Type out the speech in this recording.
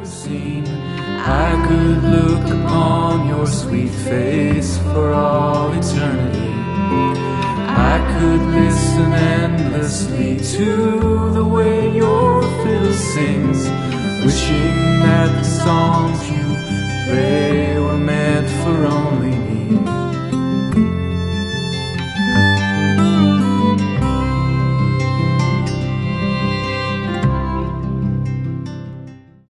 seen. I could look upon your sweet face for all eternity. I could listen endlessly to the way your fiddle sings, wishing that the songs you play were meant for only